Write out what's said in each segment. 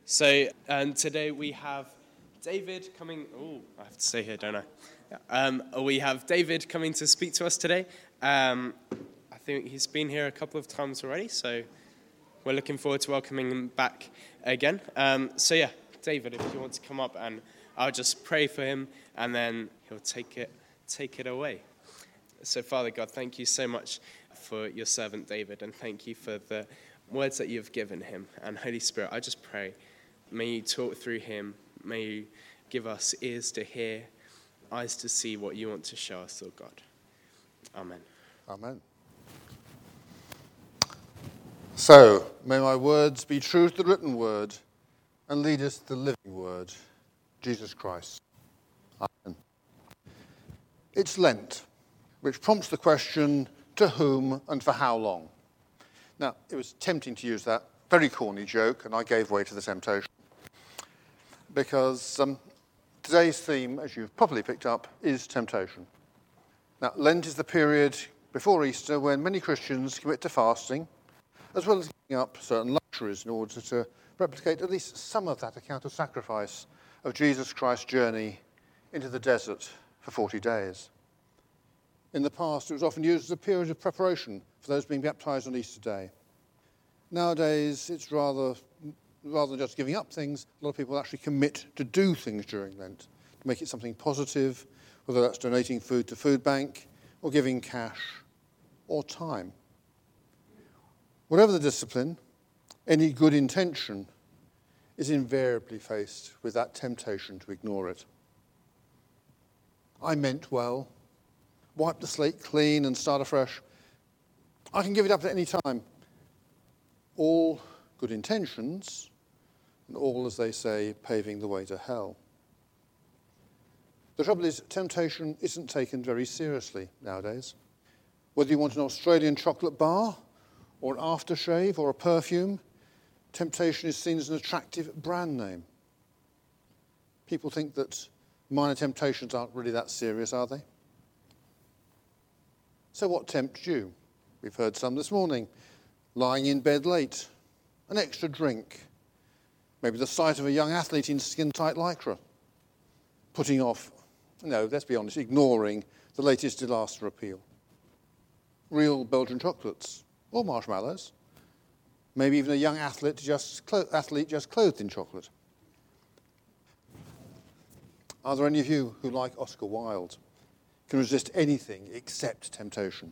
Today we have David coming. Oh, I have to say here, don't I? We have David coming to speak to us today. I think he's been here a couple of times already, so we're looking forward to welcoming him back again. David, if you want to come up, and I'll just pray for him, and then he'll take it away. So, Father God, thank you so much for your servant David, and thank you for the words that you've given him. And Holy Spirit, I just pray, may you talk through him. May you give us ears to hear, eyes to see what you want to show us, Lord God. Amen. Amen. So, may my words be true to the written word and lead us to the living word, Jesus Christ. Amen. It's Lent, which prompts the question, to whom and for how long? Now, it was tempting to use that very corny joke, and I gave way to the temptation. Because today's theme, as you've probably picked up, is temptation. Now, Lent is the period before Easter when many Christians commit to fasting, as well as giving up certain luxuries in order to replicate at least some of that account of sacrifice of Jesus Christ's journey into the desert for 40 days. In the past, it was often used as a period of preparation for those being baptized on Easter Day. Nowadays, it's rather than just giving up things, a lot of people actually commit to do things during Lent, to make it something positive, whether that's donating food to food bank, or giving cash, or time. Whatever the discipline, any good intention is invariably faced with that temptation to ignore it. I meant well. Wipe the slate clean and start afresh. I can give it up at any time. All good intentions, and all, as they say, paving the way to hell. The trouble is, temptation isn't taken very seriously nowadays. Whether you want an Australian chocolate bar, or an aftershave, or a perfume, temptation is seen as an attractive brand name. People think that minor temptations aren't really that serious, are they? So what tempts you? We've heard some this morning. Lying in bed late, an extra drink, maybe the sight of a young athlete in skin-tight lycra, putting off, no, let's be honest, ignoring the latest disaster appeal. Real Belgian chocolates, or marshmallows, maybe even a young athlete just clothed in chocolate. Are there any of you who, like Oscar Wilde, can resist anything except temptation?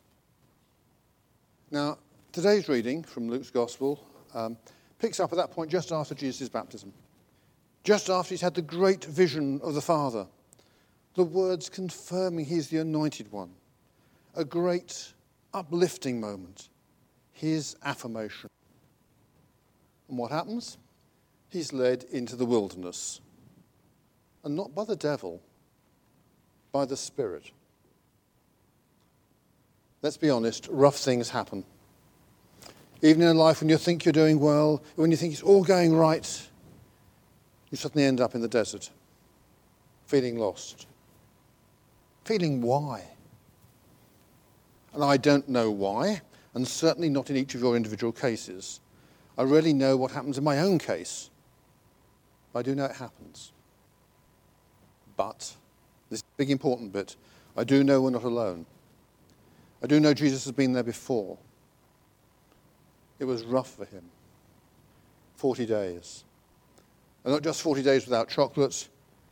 Now, today's reading from Luke's Gospel picks up at that point just after Jesus' baptism, just after he's had the great vision of the Father, the words confirming he's the Anointed One, a great uplifting moment, his affirmation. And what happens? He's led into the wilderness, and not by the devil, by the Spirit. Let's be honest, rough things happen. Even in life when you think you're doing well, when you think it's all going right, you suddenly end up in the desert, feeling lost. Feeling why? And I don't know why, and certainly not in each of your individual cases. I rarely know what happens in my own case. I do know it happens. But, this is a big important bit, I do know we're not alone. I do know Jesus has been there before. It was rough for him. 40 days. And not just 40 days without chocolate,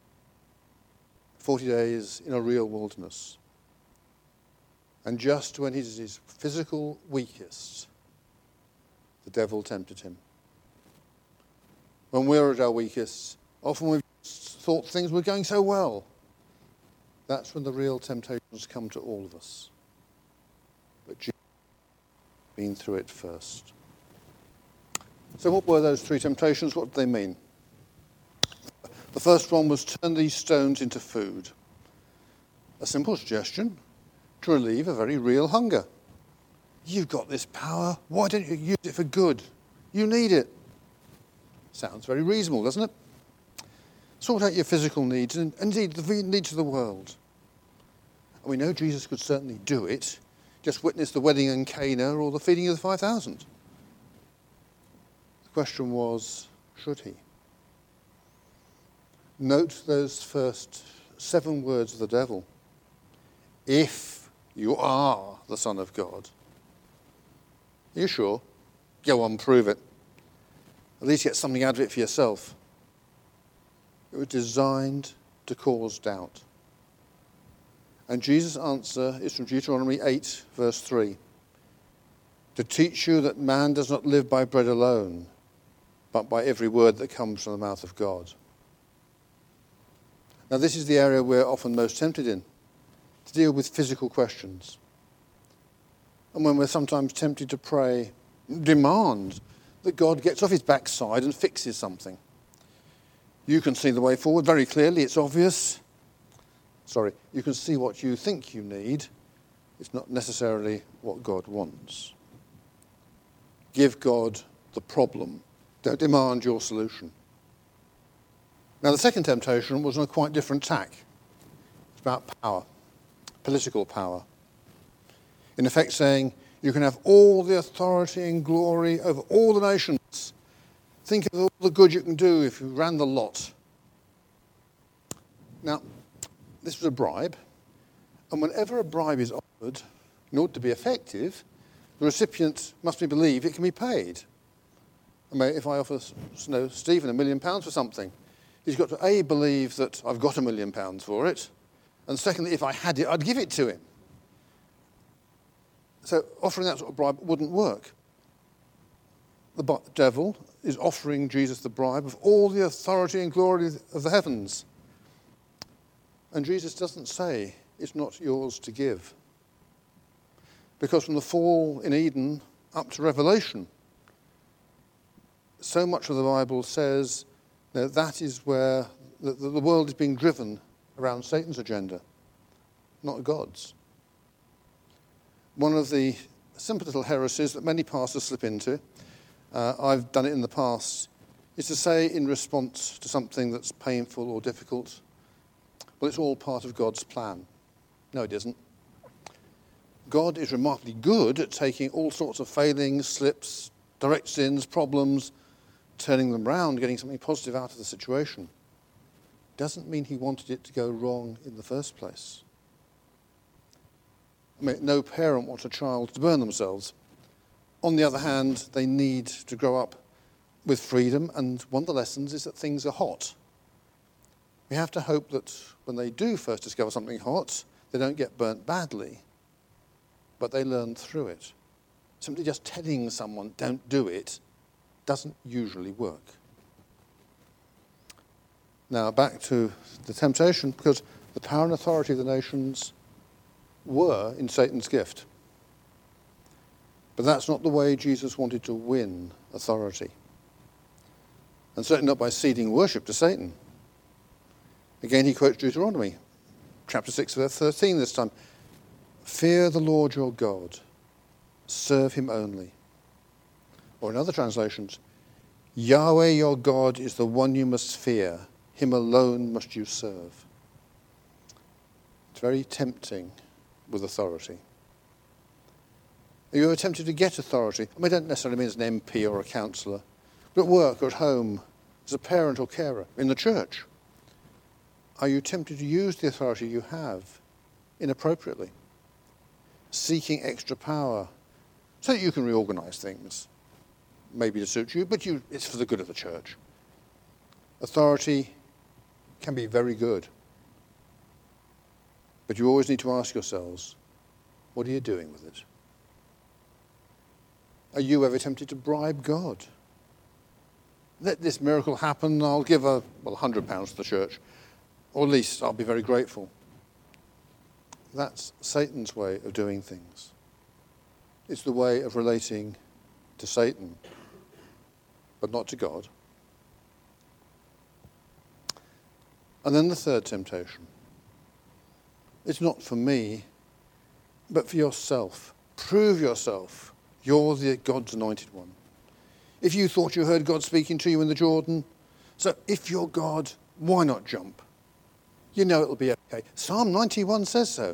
40 days in a real wilderness. And just when he's at his physical weakest, the devil tempted him. When we're at our weakest, often we've thought things were going so well. That's when the real temptations come to all of us. But Jesus has been through it first. So what were those three temptations? What did they mean? The first one was turn these stones into food. A simple suggestion to relieve a very real hunger. You've got this power. Why don't you use it for good? You need it. Sounds very reasonable, doesn't it? Sort out your physical needs and indeed the needs of the world. And we know Jesus could certainly do it. Just witness the wedding in Cana or the feeding of the 5,000. The question was, should he? Note those first 7 words of the devil. If you are the Son of God. Are you sure? Go on, prove it. At least get something out of it for yourself. It was designed to cause doubt. And Jesus' answer is from Deuteronomy 8, verse 3. To teach you that man does not live by bread alone, but by every word that comes from the mouth of God. Now, this is the area we're often most tempted in, to deal with physical questions. And when we're sometimes tempted to pray, demand that God gets off his backside and fixes something. You can see the way forward very clearly, it's obvious. You can see what you think you need. It's not necessarily what God wants. Give God the problem. Don't demand your solution. Now, the second temptation was on a quite different tack. It's about power, political power. In effect saying, you can have all the authority and glory over all the nations. Think of all the good you can do if you ran the lot. Now, this was a bribe, and whenever a bribe is offered, in order to be effective, the recipient must believe it can be paid. I mean, if I offer Stephen £1 million for something, he's got to A, believe that I've got £1 million for it, and secondly, if I had it, I'd give it to him. So offering that sort of bribe wouldn't work. The devil is offering Jesus the bribe of all the authority and glory of the heavens. And Jesus doesn't say it's not yours to give. Because from the fall in Eden up to Revelation, so much of the Bible says that is where the world is being driven around Satan's agenda, not God's. One of the simple little heresies that many pastors slip into, I've done it in the past, is to say in response to something that's painful or difficult, well, it's all part of God's plan. No, it isn't. God is remarkably good at taking all sorts of failings, slips, direct sins, problems, turning them round, getting something positive out of the situation. Doesn't mean he wanted it to go wrong in the first place. I mean, no parent wants a child to burn themselves. On the other hand, they need to grow up with freedom, and one of the lessons is that things are hot. We have to hope that when they do first discover something hot, they don't get burnt badly, but they learn through it. Simply just telling someone, don't do it, doesn't usually work. Now, back to the temptation, because the power and authority of the nations were in Satan's gift. But that's not the way Jesus wanted to win authority. And certainly not by ceding worship to Satan. Again, he quotes Deuteronomy, chapter 6, verse 13 this time. Fear the Lord your God, serve him only. Or in other translations, Yahweh your God is the one you must fear, him alone must you serve. It's very tempting with authority. Are you ever tempted to get authority? I mean, I don't necessarily mean as an MP or a councillor, but at work or at home, as a parent or carer, in the church. Are you tempted to use the authority you have inappropriately, seeking extra power so that you can reorganise things, maybe to suit you, but it's for the good of the church? Authority can be very good, but you always need to ask yourselves, what are you doing with it? Are you ever tempted to bribe God? Let this miracle happen, I'll give £100 to the church, or at least I'll be very grateful. That's Satan's way of doing things. It's the way of relating to Satan, but not to God. And then the third temptation. It's not for me, but for yourself. Prove yourself. You're God's anointed one. If you thought you heard God speaking to you in the Jordan, so if you're God, why not jump? You know it'll be okay. Psalm 91 says so.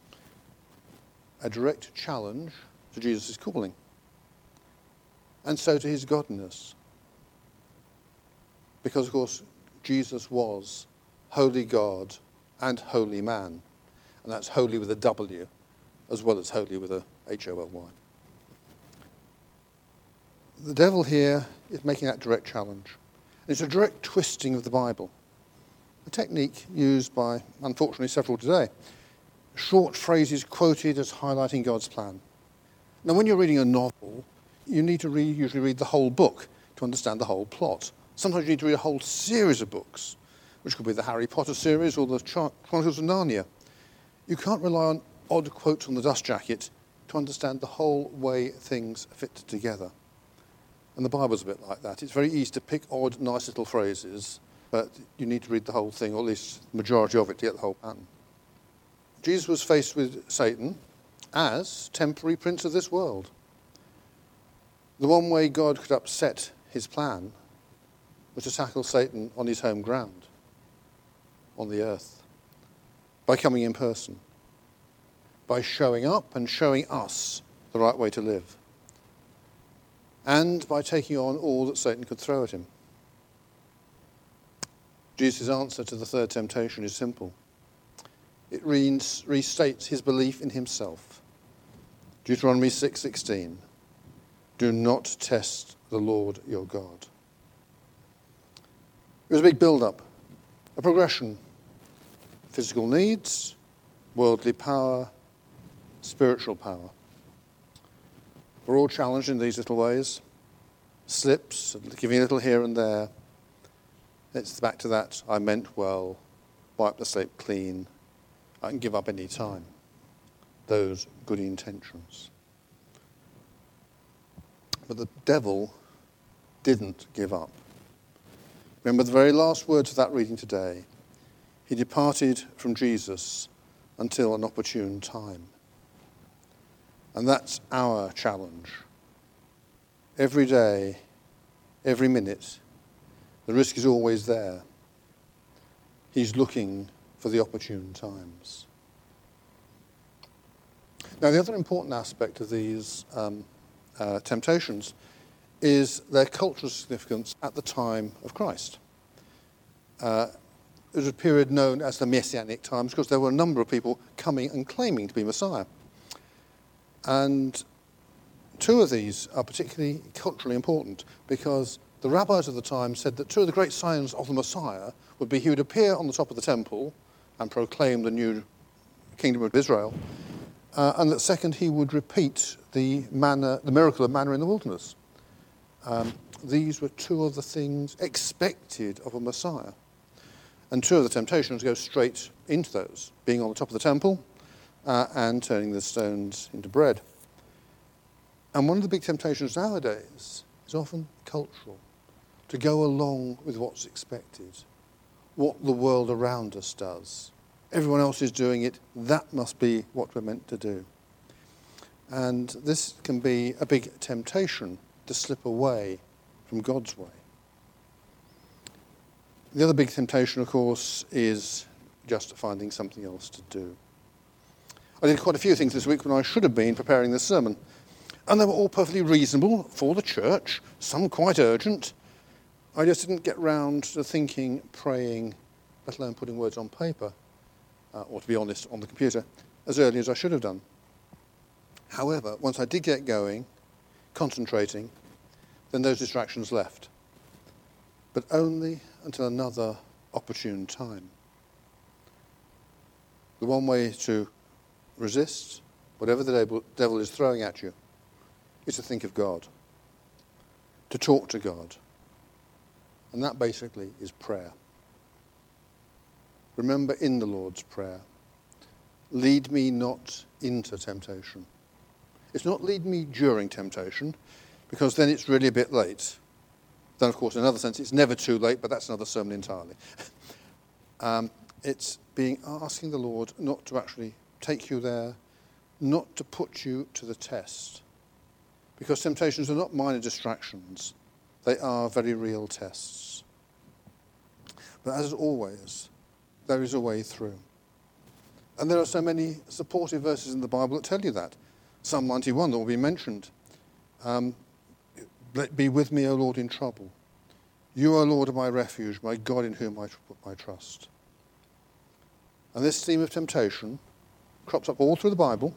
A direct challenge to Jesus' calling, and so to his godness. because, of course, Jesus was holy God and holy man. And that's holy with a W as well as holy with a H-O-L-Y. The devil here is making that direct challenge. And it's a direct twisting of the Bible. A technique used by, unfortunately, several today. Short phrases quoted as highlighting God's plan. Now, when you're reading a novel, you need to usually read the whole book to understand the whole plot. Sometimes you need to read a whole series of books, which could be the Harry Potter series or the Chronicles of Narnia. You can't rely on odd quotes on the dust jacket to understand the whole way things fit together. And the Bible's a bit like that. It's very easy to pick odd, nice little phrases, but you need to read the whole thing, or at least the majority of it, to get the whole pattern. Jesus was faced with Satan as temporary prince of this world. The one way God could upset his plan was to tackle Satan on his home ground, on the earth, by coming in person, by showing up and showing us the right way to live, and by taking on all that Satan could throw at him. Jesus' answer to the third temptation is simple. It restates his belief in himself. Deuteronomy 6:16. Do not test the Lord your God. It was a big build-up, a progression. Physical needs, worldly power, spiritual power. We're all challenged in these little ways. Slips, giving a little here and there. It's back to that, I meant well, wipe the slate clean, I can give up any time. Those good intentions. But the devil didn't give up. Remember the very last words of that reading today. He departed from Jesus until an opportune time. And that's our challenge. Every day, every minute, the risk is always there. He's looking for the opportune times. Now, the other important aspect of these temptations is their cultural significance at the time of Christ. It was a period known as the Messianic times because there were a number of people coming and claiming to be Messiah. And two of these are particularly culturally important because the rabbis of the time said that two of the great signs of the Messiah would be he would appear on the top of the temple and proclaim the new kingdom of Israel, and that second, he would repeat the miracle of manna in the wilderness. These were two of the things expected of a Messiah. And two of the temptations go straight into those, being on the top of the temple and turning the stones into bread. And one of the big temptations nowadays is often cultural, to go along with what's expected, what the world around us does. Everyone else is doing it, that must be what we're meant to do. And this can be a big temptation to slip away from God's way. The other big temptation, of course, is just finding something else to do. I did quite a few things this week when I should have been preparing this sermon. And they were all perfectly reasonable for the church, some quite urgent. I just didn't get round to thinking, praying, let alone putting words on paper, or to be honest, on the computer, as early as I should have done. However, once I did get going, concentrating, then those distractions left. But only until another opportune time. The one way to resist whatever the devil is throwing at you is to think of God, to talk to God. And that basically is prayer. Remember in the Lord's Prayer, lead me not into temptation. It's not lead me during temptation, because then it's really a bit late. Then, of course, in another sense, it's never too late, but that's another sermon entirely. It's asking the Lord not to actually take you there, not to put you to the test. Because temptations are not minor distractions. They are very real tests. But as always, there is a way through. And there are so many supportive verses in the Bible that tell you that. Psalm 91 that will be mentioned. Be with me, O Lord, in trouble. You, O Lord, are my refuge, my God in whom I put my trust. And this theme of temptation crops up all through the Bible,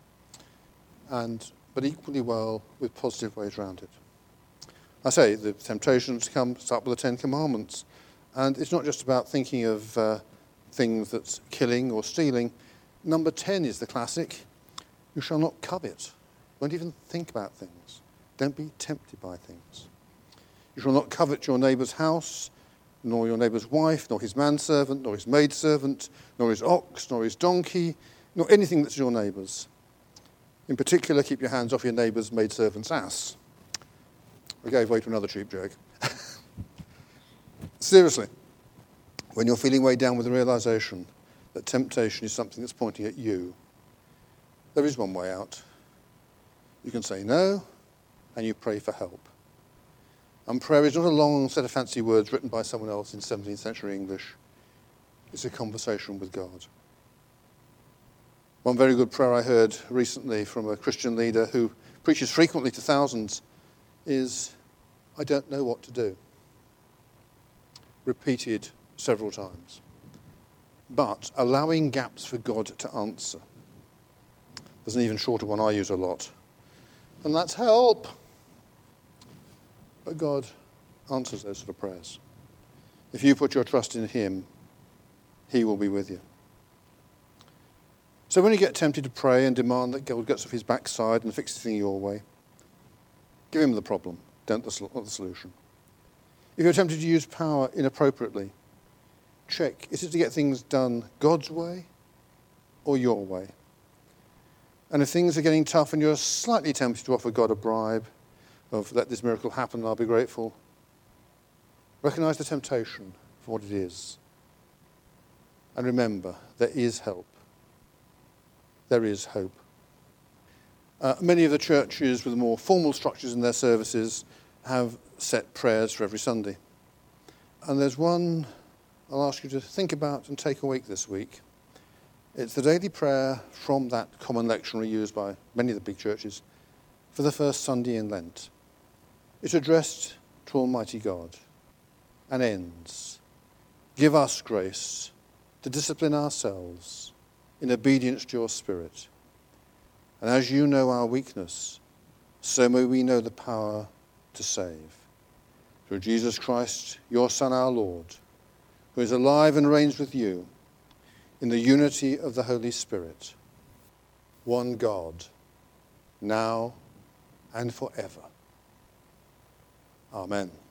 but equally well with positive ways around it. I say the temptations start with the Ten Commandments. And it's not just about thinking of things that's killing or stealing. Number 10 is the classic. You shall not covet. Don't even think about things. Don't be tempted by things. You shall not covet your neighbour's house, nor your neighbour's wife, nor his manservant, nor his maidservant, nor his ox, nor his donkey, nor anything that's your neighbour's. In particular, keep your hands off your neighbour's maidservant's ass. I gave way to another cheap joke. Seriously, when you're feeling weighed down with the realisation that temptation is something that's pointing at you, there is one way out. You can say no, and you pray for help. And prayer is not a long set of fancy words written by someone else in 17th century English. It's a conversation with God. One very good prayer I heard recently from a Christian leader who preaches frequently to thousands is, I don't know what to do. Repeated several times. But allowing gaps for God to answer. There's an even shorter one I use a lot. And that's help. But God answers those sort of prayers. If you put your trust in him, he will be with you. So when you get tempted to pray and demand that God gets off his backside and fixes the thing your way, give him the problem, not the solution. If you're tempted to use power inappropriately, check, is it to get things done God's way or your way? And if things are getting tough and you're slightly tempted to offer God a bribe of let this miracle happen and I'll be grateful, recognize the temptation for what it is. And remember, there is help. There is hope. Many of the churches with more formal structures in their services have set prayers for every Sunday. And there's one I'll ask you to think about and take away this week. It's the daily prayer from that common lectionary used by many of the big churches for the first Sunday in Lent. It's addressed to Almighty God and ends, give us grace to discipline ourselves in obedience to your Spirit. And as you know our weakness, so may we know the power to save. Through Jesus Christ, your Son, our Lord, who is alive and reigns with you in the unity of the Holy Spirit, one God, now and forever. Amen.